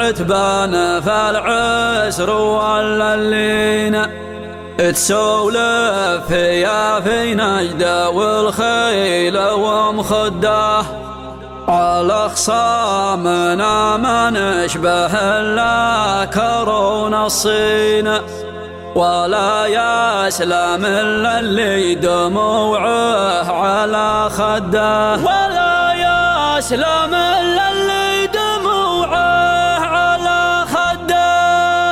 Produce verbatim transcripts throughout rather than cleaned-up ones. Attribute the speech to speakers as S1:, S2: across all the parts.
S1: العتبان فالعسر واللينا تسولف يا في نجدة والخيل ومخده على خصامنا ما نشبه إلا كرون الصين ولا يسلم إلا اللي دموعه على خده ولا يسلم إلا اللي دموعه على خده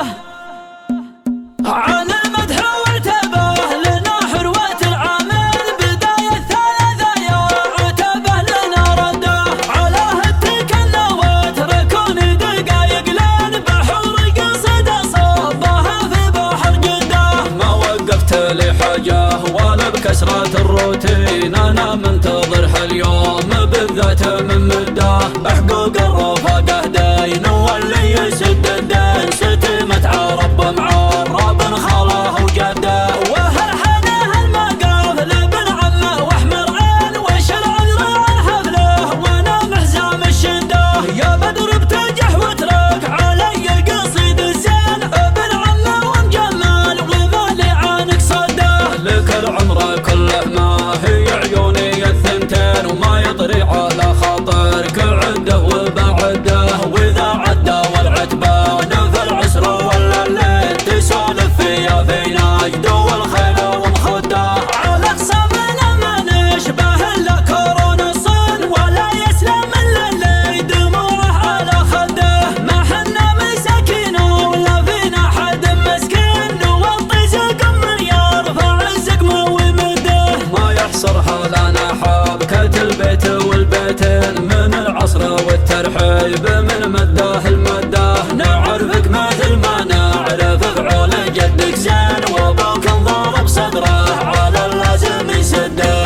S1: عن المدح والتبه لنا حروة العامل بداية ثلاثة يا عتبه لنا رده على هتكلنا وتركوني دقايق لين بحور قصد صبها في بحر جده ما وقفت لي حاجة ولا بكسرة الروتين أنا منتظر هاليوم بالذات من مده حقوق الرفاقه دين واللي يسد الدين ستمت عرب معرب خاله وجده وهالحنه المقاف لابن عمه واحمر عين وش العذر عن حفله وانا محزام الشده يا بدر بتنجح واترك علي قصيد الزين ابن عمه ومجمل ومالي عنك صده لك العمر كله ما هي عيوني الثنتين وما يطري على خاطرك عده وبعده واذا عده والعتبان في العسر ولا الليل تسولف فيا في نجد والخيل ومخده على خصامنا ما نشبه الا كرون الصين ولا يسلم الا اللي دموعه على خده ما حنا مساكين ولا فينا حد مسكين نوطي زقم من يرفع الزقم ويمده ما يحصرها لنا حبكة البيت والبيتين من العصر والترحيب من مده المده نعرفك مثل ما نعرف فعول جدك زين وابوك انضرب صدره على اللازم يسده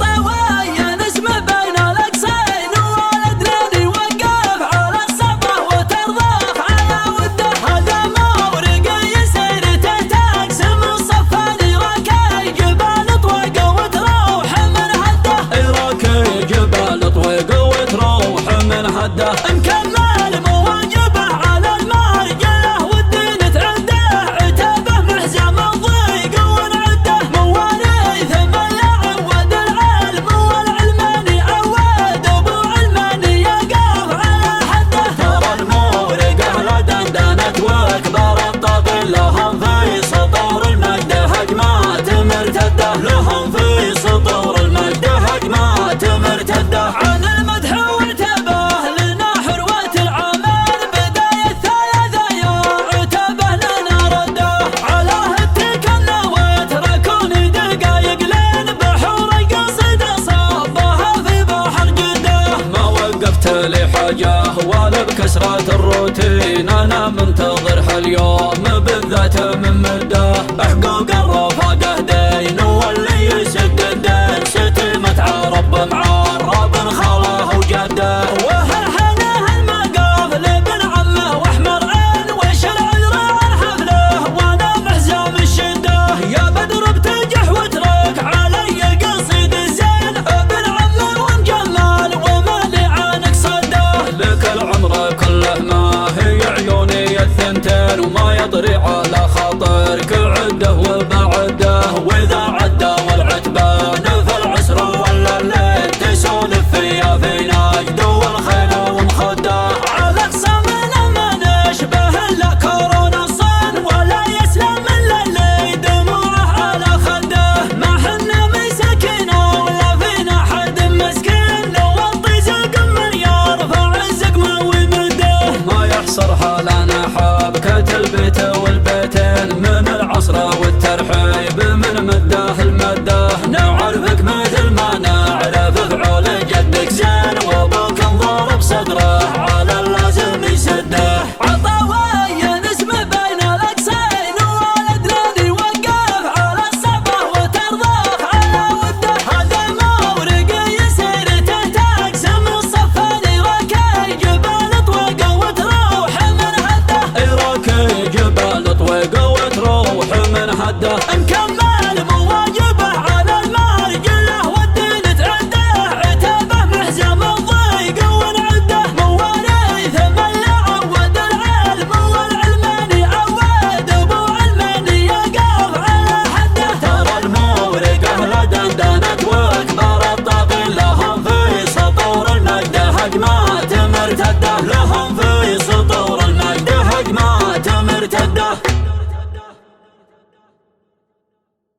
S1: عطاوية نسمة بين الاقصين وولدنا وقف على الصبا وترضخ على وده هذا مورق يسير تقسم الصفاني راكي جبال طويقه وتروح من هده راكي جبال طويقه وتروح من هده مكمل مواجبه على المرجله والدين تعده عتبه محزم الضيق ونعده موالي ثم يعود العلم والعلماني عود ابو علماني يقف على حده ترى المورقه لدندنت واكبر الطاقي لهم في سطور المجد هجمات مرتده لهم في سطور المجد هجمات مرتده عن المدح والتبه لنا حروة العمل بداية ثلاثة يا عتبه لنا رده على هتكلنا وتركوني دقايق لين بحور قصد صبها في بحر جده ما وقفت لي حاجة ولا بكسرة الروتين أنا منتظر هاليوم